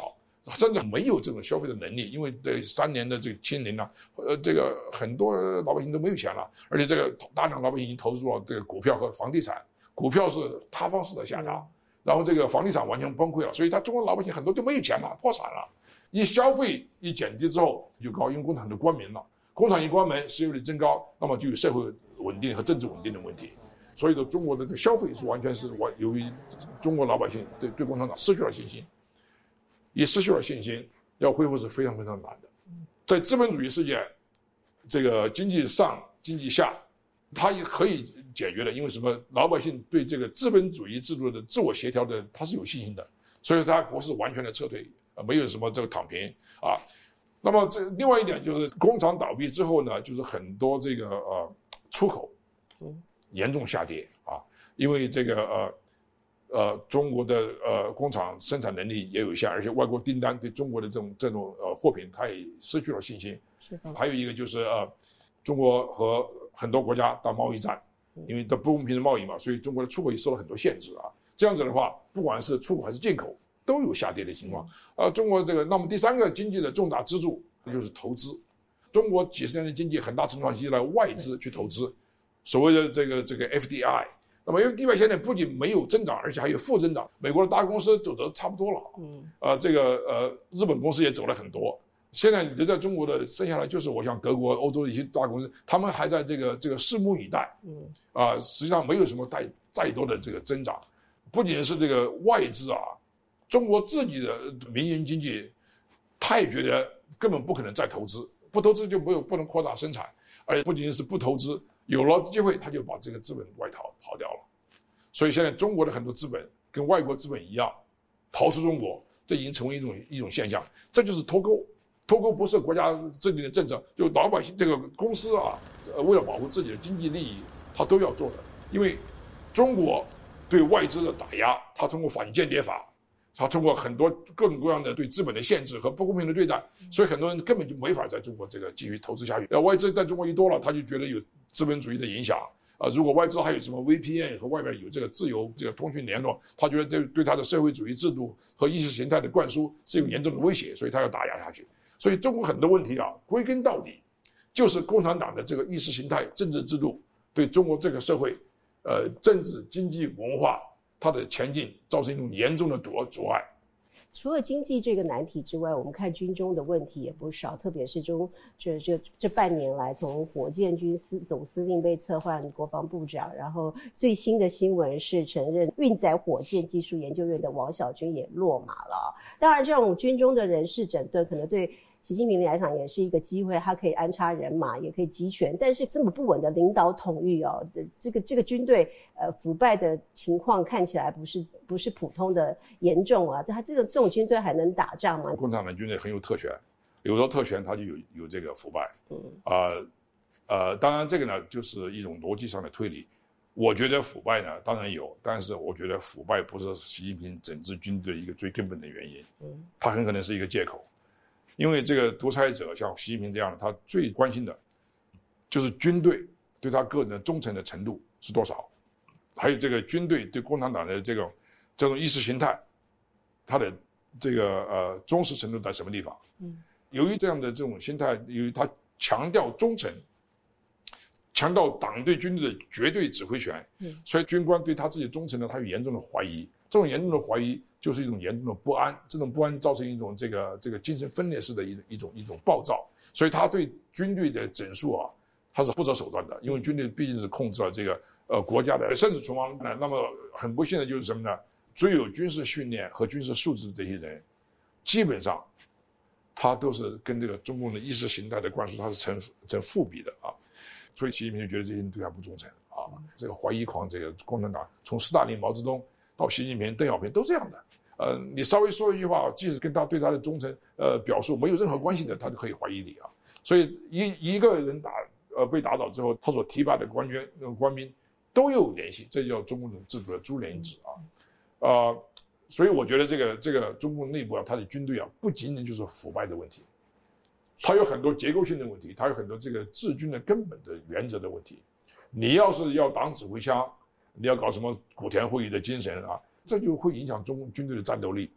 甚至没有这种消费的能力，因为这三年的这个清零啊，呃，这个很多老百姓都没有钱了，而且这个大量老百姓已经投入了这个股票和房地产，股票是塌方式的下跌，然后这个房地产完全崩溃了，所以他中国老百姓很多就没有钱了，破产了。一消费一减低之后就高，因为工厂就关门了，工厂一关门，失业率增高，那么就有社会稳定和政治稳定的问题。所以说，中国的这个消费是完全是完由于中国老百姓对对共产党失去了信心，一失去了信心，要恢复是非常非常难的。在资本主义世界，这个经济上经济下，它也可以解决的，因为什么？老百姓对这个资本主义制度的自我协调的，他是有信心的，所以它不是完全的撤退。呃，没有什么这个躺平啊。那么这另外一点就是工厂倒闭之后呢，就是很多这个呃出口严重下跌啊，因为这个呃呃中国的呃工厂生产能力也有限，而且外国订单对中国的这种这种呃货品它也失去了信心。是的。还有一个就是呃中国和很多国家打贸易战，因为它不公平的贸易嘛，所以中国的出口也受了很多限制啊。这样子的话，不管是出口还是进口，都有下跌的情况。呃，中国这个，那么第三个经济的重大支柱就是投资。中国几十年的经济很大程度上依赖外资去投资，所谓的这个这个 F D I。那么 F D I 现在不仅没有增长，而且还有负增长。美国的大公司走得差不多了，嗯，呃，这个呃，日本公司也走了很多。现在留在中国的剩下来就是我像德国、欧洲的一些大公司，他们还在这个这个拭目以待，嗯，啊、呃，实际上没有什么太再多的这个增长。不仅是这个外资啊。中国自己的民营经济，他也觉得根本不可能再投资，不投资就没有不能扩大生产，而且不仅是不投资，有了机会他就把这个资本外逃跑掉了。所以现在中国的很多资本跟外国资本一样，逃出中国，这已经成为一种一种现象。这就是脱钩，脱钩不是国家制定的政策，就老百姓这个公司啊，呃，为了保护自己的经济利益，他都要做的。因为中国对外资的打压，他通过反间谍法。他通过很多各种各样的对资本的限制和不公平的对待，所以很多人根本就没法在中国这个继续投资下去。呃，外资在中国一多了，他就觉得有资本主义的影响啊、呃。如果外资还有什么 V P N 和外面有这个自由这个通讯联络，他觉得对对他的社会主义制度和意识形态的灌输是有严重的威胁，所以他要打压下去。所以中国很多问题啊，归根到底就是共产党的这个意识形态、政治制度对中国这个社会，呃，政治、经济、文化。它的前进造成一种严重的阻阻碍。 除了经济这个难题之外，我们看军中的问题也不少，特别是中这这这半年来，从火箭军司总司令被撤换国防部长，然后最新的新闻是承认运载火箭技术研究院的王小军也落马了。当然，这种军中的人事整顿，可能对习近平来讲也是一个机会，他可以安插人马，也可以集权，但是这么不稳的领导统御哦，这个这个军队呃腐败的情况看起来不是不是普通的严重啊，他这个这种军队还能打仗吗？ 共产党军队很有特权，有了特权他就有有这个腐败，嗯呃呃，当然这个呢就是一种逻辑上的推理。我觉得腐败呢当然有，但是我觉得腐败不是习近平整治军队一个最根本的原因，嗯，他很可能是一个借口。因为这个独裁者像习近平这样的，他最关心的就是军队对他个人的忠诚的程度是多少，还有这个军队对共产党的这种这种意识形态，他的这个呃忠实程度在什么地方？嗯，由于这样的这种心态，由于他强调忠诚，强调党对军队的绝对指挥权，嗯，所以军官对他自己忠诚呢，他有严重的怀疑。这种严重的怀疑就是一种严重的不安，这种不安造成一种这个这个精神分裂式的一种一种一种暴躁，所以他对军队的整肃啊，他是不择手段的，因为军队毕竟是控制了这个呃国家的生死存亡的。那么很不幸的就是什么呢？最有军事训练和军事素质的这些人，基本上他都是跟这个中共的意识形态的灌输，他是成成负比的啊。所以习近平就觉得这些人对他不忠诚啊，这个怀疑狂，这个共产党从斯大林、毛泽东到习近平、邓小平都这样的。呃，你稍微说一句话，即使跟他对他的忠诚呃表述没有任何关系的，他就可以怀疑你啊。所以一一个人打呃被打倒之后，他所提拔的官员、呃、官兵都有联系，这叫中共制度的株连制啊。呃，所以我觉得这个这个中共内部啊，他的军队啊，不仅仅就是腐败的问题，它有很多结构性的问题，它有很多这个治军的根本的原则的问题。你要是要党指挥枪，你要搞什么古田会议的精神啊，这就会影响中共军队的战斗力。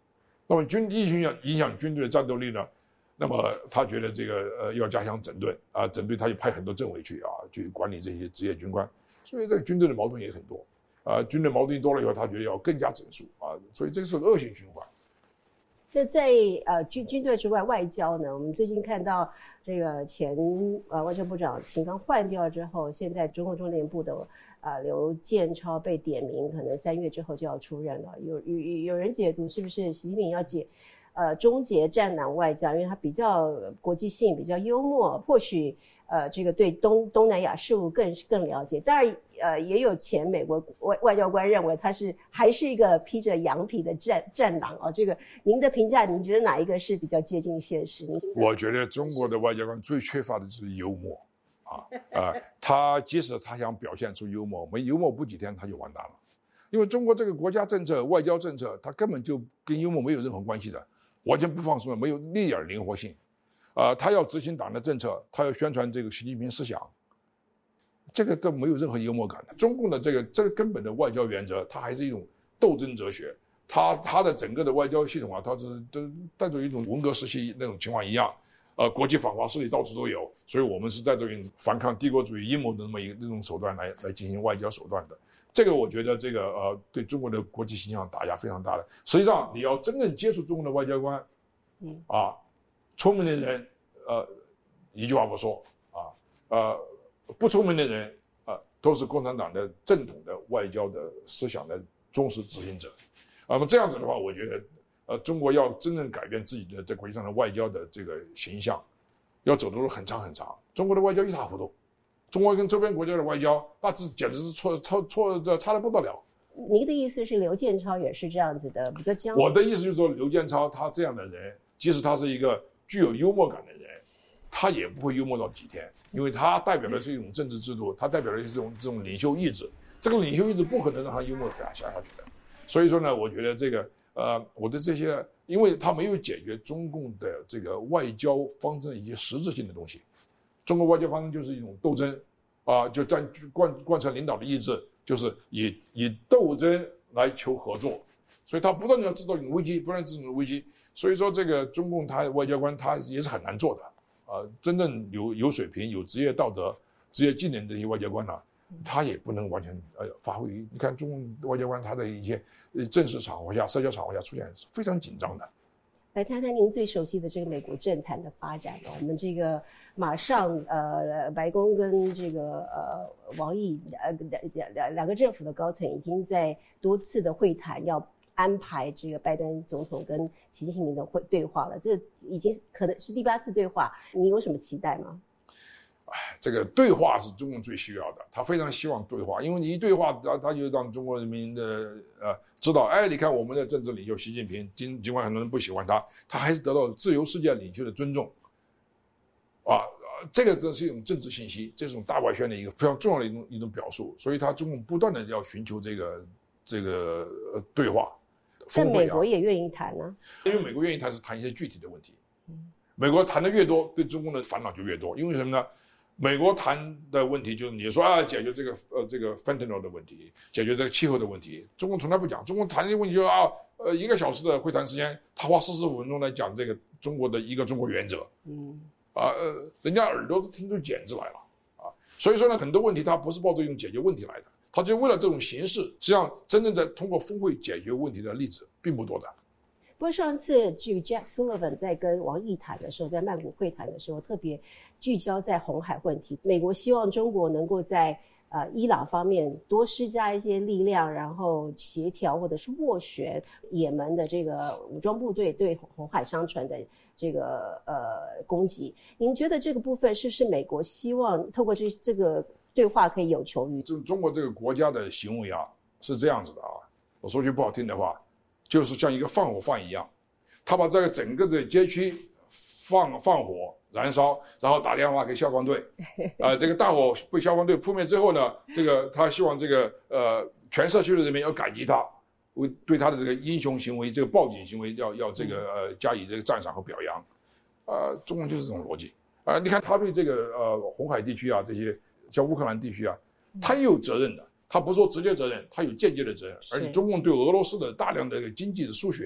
那么军疫情影响军队的战斗力呢？那么他觉得这个呃要加强整顿啊，整顿他就派很多政委去啊，去管理这些职业军官，所以这个军队的矛盾也很多啊，军队矛盾多了以后，他觉得要更加整肃啊，所以这是个恶性循环。 那在呃军军队之外，外交呢？我们最近看到这个前呃外交部长秦刚换掉之后，现在中共中联部的呃刘建超被点名，可能三月之后就要出任了。有有有人解读是不是习近平要解？呃，终结战狼外交，因为他比较国际性，比较幽默，或许呃，这个对东东南亚事务更更了解。当然，呃，也有前美国外外交官认为他是还是一个披着羊皮的战战狼啊。这个您的评价，您觉得哪一个是比较接近现实？ 我觉得中国的外交官最缺乏的就是幽默啊，呃，他即使他想表现出幽默，没幽默不几天他就完蛋了，因为中国这个国家政策、外交政策，它根本就跟幽默没有任何关系的。完全不放松，没有一点灵活性，啊、呃，他要执行党的政策，他要宣传这个习近平思想，这个都没有任何幽默感的。中共的这个这个根本的外交原则，它还是一种斗争哲学，它它的整个的外交系统啊，它是都带着一种文革时期那种情况一样，呃，国际反华势力到处都有，所以我们是带着一种反抗帝国主义阴谋的那么一个这种手段来来进行外交手段的。这个我觉得这个呃对中国的国际形象打压非常大的。实际上你要真正接触中国的外交官，嗯啊，聪明的人呃一句话不说啊，呃不聪明的人啊、呃、都是共产党的正统的外交的思想的忠实执行者。那么这样子的话，我觉得呃中国要真正改变自己的在国际上的外交的这个形象，要走的路很长很长。中国的外交一塌糊涂。中国跟周边国家的外交，那这简直是错错错这差得不得了。 您的意思是刘建超也是这样子的，比较僵？ 我的意思就是说，刘建超他这样的人，即使他是一个具有幽默感的人，他也不会幽默到几天，因为他代表的是一种政治制度，他代表的是这种这种领袖意志，这个领袖意志不可能让他幽默下下去的。所以说呢，我觉得这个呃，我的这些，因为他没有解决中共的这个外交方针以及实质性的东西。中国外交方针就是一种斗争，啊，就贯贯贯彻领导的意志，就是以以斗争来求合作，所以他不断的要制造一种危机，不断制造危机。所以说，这个中共他外交官他也是很难做的，啊，真正有有水平、有职业道德、职业技能的一些外交官呢、啊，他也不能完全呃发挥。你看中共外交官他的一些正式场合下、社交场合下出现是非常紧张的。 来谈谈您最熟悉的这个美国政坛的发展了。我们这个马上呃，白宫跟这个呃王毅呃两两两个政府的高层已经在多次的会谈要安排这个拜登总统跟习近平的会对话了，这已经可能是第八次对话，你有什么期待吗？ 这个对话是中共最需要的，他非常希望对话，因为你一对话，他他就让中国人民的呃知道，哎，你看我们的政治领袖习近平，尽尽管很多人不喜欢他，他还是得到自由世界领袖的尊重，啊，这个都是一种政治信息，这种大外宣的一个非常重要的一种一种表述，所以他中共不断的要寻求这个这个、呃、对话。 但美国也愿意谈呢、啊， 因为美国愿意谈是谈一些具体的问题，美国谈的越多，对中共的烦恼就越多，因为什么呢？美国谈的问题就是你说啊，解决这个呃这个 fentanyl 的问题，解决这个气候的问题，中共从来不讲。中共谈这个问题就是啊，呃一个小时的会谈时间，他花四十五分钟来讲这个中国的一个中国原则，嗯，啊呃，人家耳朵都听出茧子来了啊。所以说呢，很多问题他不是抱着一种解决问题来的，他就为了这种形式，实际上真正在通过峰会解决问题的例子并不多的。 不过上次这个 Jack Sullivan 在跟王毅谈的时候，在曼谷会谈的时候，特别聚焦在红海问题。美国希望中国能够在呃伊朗方面多施加一些力量，然后协调或者是斡旋也门的这个武装部队对红海商船的这个呃攻击。您觉得这个部分是不是美国希望透过这这个对话可以有求于？ 中中国这个国家的行为啊是这样子的啊，我说句不好听的话。就是像一个放火犯一样，他把这个整个的街区放放火燃烧，然后打电话给消防队，啊、呃，这个大火被消防队扑灭之后呢，这个他希望这个呃全社区的人民要感激他，为对他的这个英雄行为、这个报警行为要要这个呃加以这个赞赏和表扬，呃，中共就是这种逻辑啊、呃。你看他对这个呃红海地区啊这些像乌克兰地区啊，他也有责任的。他不说直接责任，他有间接的责任，而且中共对俄罗斯的大量的经济的输血，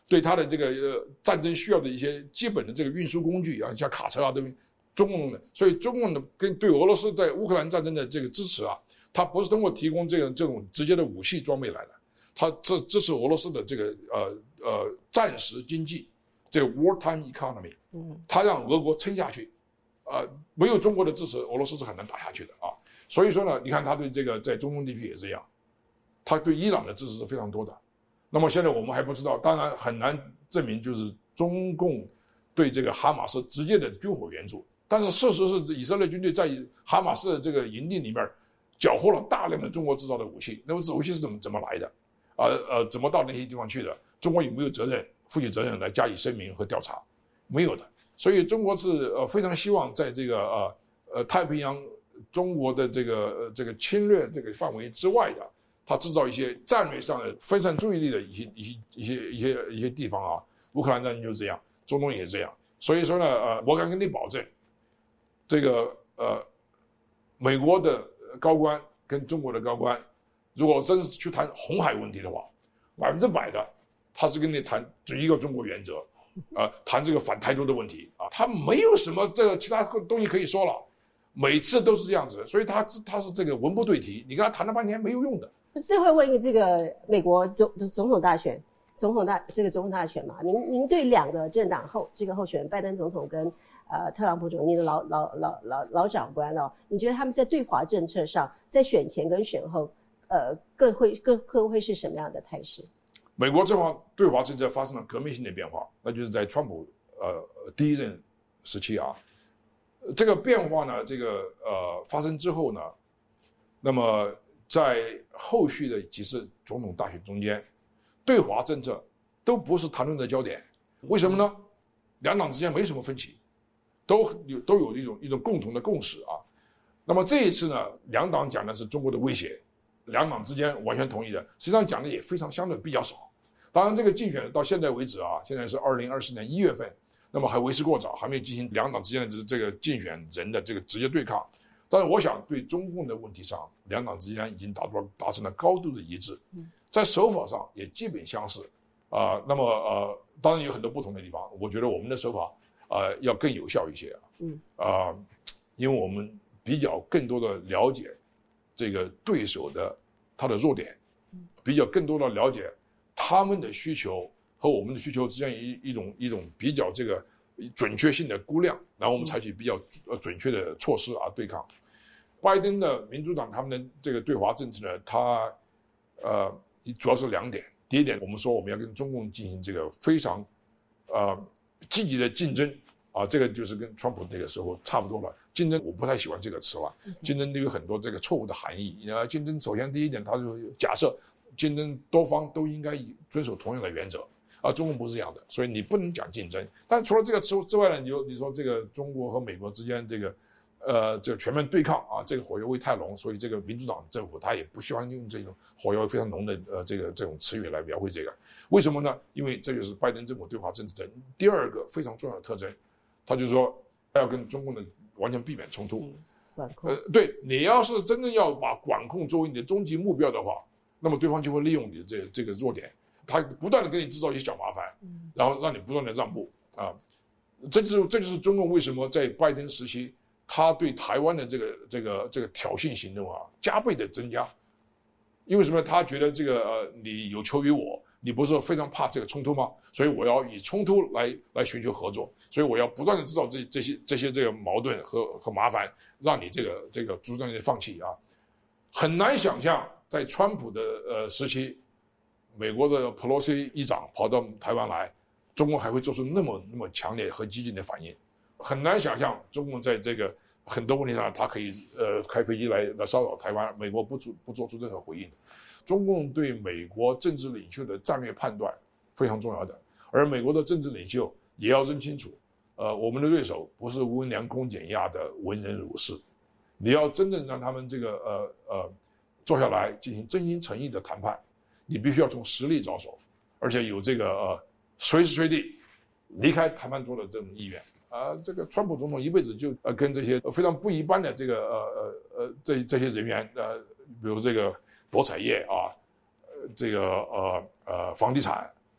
对他的这个呃战争需要的一些基本的这个运输工具啊，像卡车啊，都中共的，所以中共的跟对俄罗斯在乌克兰战争的这个支持啊，它不是通过提供这个这种直接的武器装备来的，它这支持俄罗斯的这个呃呃战时经济，这个 wartime economy， 它让俄国撑下去，呃，没有中国的支持，俄罗斯是很难打下去的啊。所以说呢，你看他对这个在中东地区也这样，他对伊朗的支持是非常多的。那么现在我们还不知道，当然很难证明就是中共对这个哈马斯直接的军火援助，但是事实是以色列军队在哈马斯的这个营地里面缴获了大量的中国制造的武器，那么这武器是怎么怎么来的？呃呃，怎么到那些地方去的？中国有没有责任负起责任来加以声明和调查？没有的。所以中国是呃非常希望在这个呃呃太平洋中国的这个呃这个侵略这个范围之外的，它制造一些战略上的分散注意力的一些一些一些一些一些地方啊。乌克兰战争就是这样，中东也是这样。所以说呢，呃，我敢跟你保证，这个呃美国的高官跟中国的高官，如果真是去谈红海问题的话，百分之百的他是跟你谈一个中国原则，呃，谈这个反台独的问题啊，他没有什么这个其他东西可以说了，每次都是这样子，所以他他是这个文不对题，你跟他谈了半天没有用的。 最后问一个这个美国总总统大选，总统大这个总统大选嘛，您您对两个政党后这个候选人拜登总统跟呃特朗普总统，你的老老老老老长官哦，你觉得他们在对华政策上，在选前跟选后，呃，各会各各会是什么样的态势？ 美国这方对华政策发生了革命性的变化，那就是在川普呃第一任时期啊，这个变化呢，这个呃发生之后呢，那么在后续的几次总统大选中间，对华政策都不是谈论的焦点。为什么呢？两党之间没什么分歧，都有都有一种一种共同的共识啊。那么这一次呢，两党讲的是中国的威胁，两党之间完全同意的，实际上讲的也非常相对比较少。当然，这个竞选到现在为止啊，现在是二零二四年一月份，那么还为时过早，还没有进行两党之间的这个竞选人的这个直接对抗。但是我想，对中共的问题上，两党之间已经达到达成了高度的一致，在手法上也基本相似，啊、呃，那么呃，当然有很多不同的地方。我觉得我们的手法呃要更有效一些啊，嗯啊、呃，因为我们比较更多的了解这个对手的他的弱点，比较更多的了解他们的需求和我们的需求之间一一种一种比较这个准确性的估量，然后我们采取比较呃准确的措施啊对抗。拜登的民主党他们的这个对华政策呢，它呃主要是两点。第一点，我们说我们要跟中共进行这个非常呃积极的竞争啊，这个就是跟川普那个时候差不多了。竞争我不太喜欢这个词了，竞争都有很多这个错误的含义。呃，竞争首先第一点，它就假设竞争多方都应该遵守同样的原则。啊，中共不是这样的，所以你不能讲竞争。但除了这个之之外呢，你就你说这个中国和美国之间这个，呃，这个全面对抗啊，这个火药味太浓，所以这个民主党政府他也不喜欢用这种火药味非常浓的呃这个这种词语来描绘这个。为什么呢？因为这就是拜登政府对华政策的第二个非常重要的特征，他就是说要跟中共的完全避免冲突。 管控。 呃，对，你要是真正要把管控作为你的终极目标的话，那么对方就会利用你的这这个弱点。他不断的给你制造一些小麻烦，然后让你不断的让步啊，这就是这就是中共为什么在拜登时期，他对台湾的这个这个这个挑衅行动啊加倍的增加，因为什么？他觉得这个呃你有求于我，你不是非常怕这个冲突吗？所以我要以冲突来来寻求合作，所以我要不断的制造这这些这些这个矛盾和和麻烦，让你这个这个主张你放弃啊，很难想象在川普的呃时期。美国的 Pelosi 议长跑到台湾来，中共还会做出那么那么强烈和激进的反应，很难想象中共在这个很多问题上，他可以呃开飞机来来骚扰台湾，美国不做不做出任何回应。中共对美国政治领袖的战略判断非常重要的，而美国的政治领袖也要认清楚，呃，我们的对手不是温良恭俭亚的文人武士，你要真正让他们这个呃呃坐下来进行真心诚意的谈判。你必须要从实力着手，而且有这个呃随时随地离开谈判桌的这种意愿啊、呃。这个川普总统一辈子就呃跟这些非常不一般的这个呃呃呃这这些人员呃，比如这个博彩业啊，呃这个呃呃房地产，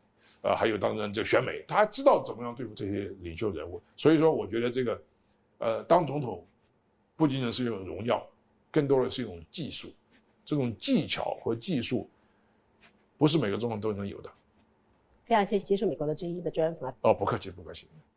呃，还有当然这个选美，他知道怎么样对付这些领袖人物。所以说，我觉得这个，呃，当总统不仅仅是一种荣耀，更多的是一种技术。这种技巧和技术，不是每个总统都能有的。 非常谢谢接受美国的之音的专访。 哦，不客气，不客气。